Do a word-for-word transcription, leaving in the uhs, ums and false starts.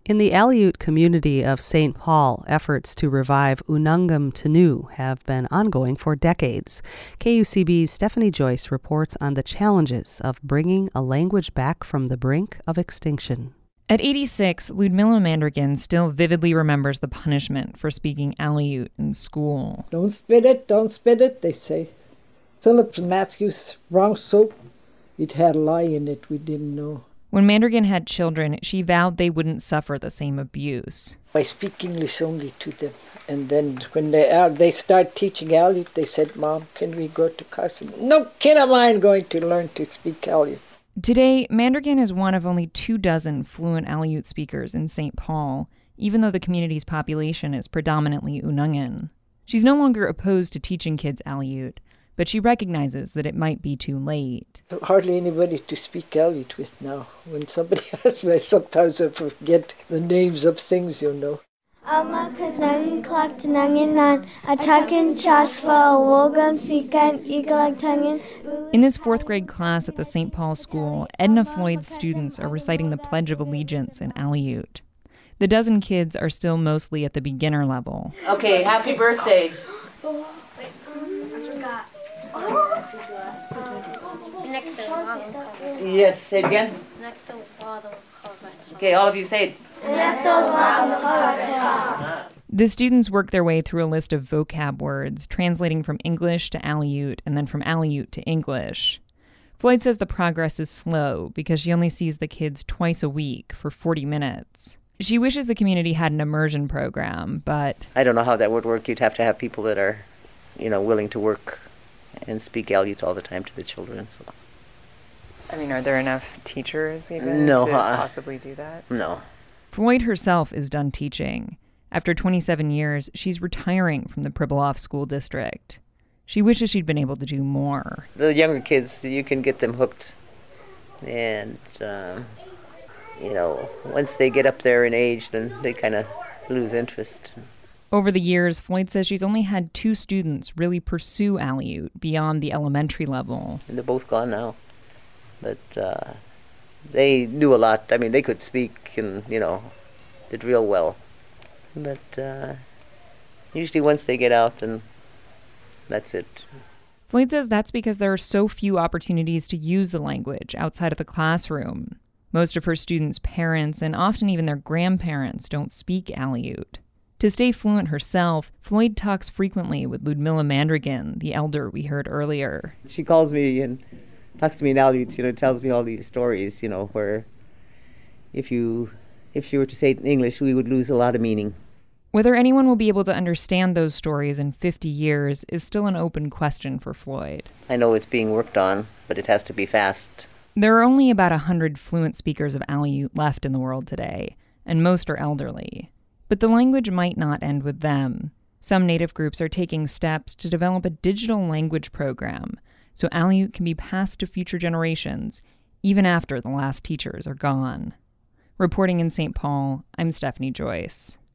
In the Aleut community of Saint Paul, efforts to revive Unangam Tanu have been ongoing for decades. K U C B's Stephanie Joyce reports on the challenges of bringing a language back from the brink of extinction. At eighty-six, Ludmilla Mandragon still vividly remembers the punishment for speaking Aleut in school. Don't spit it, don't spit it, they say. Phillips Matthews, wrong soap. It had a lie in it we didn't know. When Mandragon had children, she vowed they wouldn't suffer the same abuse. I speak English only to them. And then when they are, they start teaching Aleut, they said, Mom, can we go to class? No kid of mine going to learn to speak Aleut. Today, Mandragon is one of only two dozen fluent Aleut speakers in Saint Paul, even though the community's population is predominantly Unangan. She's no longer opposed to teaching kids Aleut, but she recognizes that it might be too late. Hardly anybody to speak Aleut with now. When somebody asks me, sometimes I forget the names of things, you know. In this fourth grade class at the Saint Paul School, Edna Floyd's students are reciting the Pledge of Allegiance in Aleut. The dozen kids are still mostly at the beginner level. Okay, happy birthday. Yes, say it again. Okay, all of you say it. The students work their way through a list of vocab words, translating from English to Aleut and then from Aleut to English. Floyd says the progress is slow because she only sees the kids twice a week for forty minutes. She wishes the community had an immersion program, but... I don't know how that would work. You'd have to have people that are, you know, willing to work and speak Aleut all the time to the children. So. I mean, are there enough teachers even no, to uh, possibly do that? No. Floyd herself is done teaching. After twenty-seven years, she's retiring from the Pribilof School District. She wishes she'd been able to do more. The younger kids, you can get them hooked. And, um, you know, once they get up there in age, then they kind of lose interest. Over the years, Floyd says she's only had two students really pursue Aleut beyond the elementary level. And they're both gone now. But uh, they knew a lot. I mean, they could speak and, you know, did real well. But uh, usually once they get out, then that's it. Floyd says that's because there are so few opportunities to use the language outside of the classroom. Most of her students' parents and often even their grandparents don't speak Aleut. To stay fluent herself, Floyd talks frequently with Ludmilla Mandragon, the elder we heard earlier. She calls me and talks to me in Aleut, you know, tells me all these stories, you know, where if you if she were to say it in English, we would lose a lot of meaning. Whether anyone will be able to understand those stories in fifty years is still an open question for Floyd. I know it's being worked on, but it has to be fast. There are only about one hundred fluent speakers of Aleut left in the world today, and most are elderly. But the language might not end with them. Some Native groups are taking steps to develop a digital language program so Aleut can be passed to future generations, even after the last teachers are gone. Reporting in Saint Paul, I'm Stephanie Joyce.